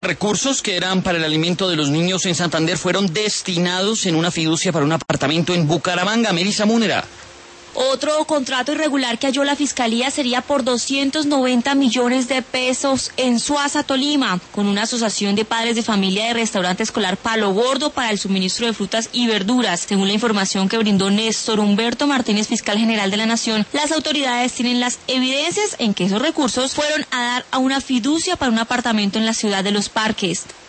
Recursos que eran para el alimento de los niños en Santander fueron destinados en una fiducia para un apartamento en Bucaramanga. Melissa Múnera. Otro contrato irregular que halló la Fiscalía sería por 290 millones de pesos en Suaza, Tolima, con una asociación de padres de familia de restaurante escolar Palo Gordo para el suministro de frutas y verduras. Según la información que brindó Néstor Humberto Martínez, fiscal general de la Nación, las autoridades tienen las evidencias en que esos recursos fueron a dar a una fiducia para un apartamento en la ciudad de Los Parques.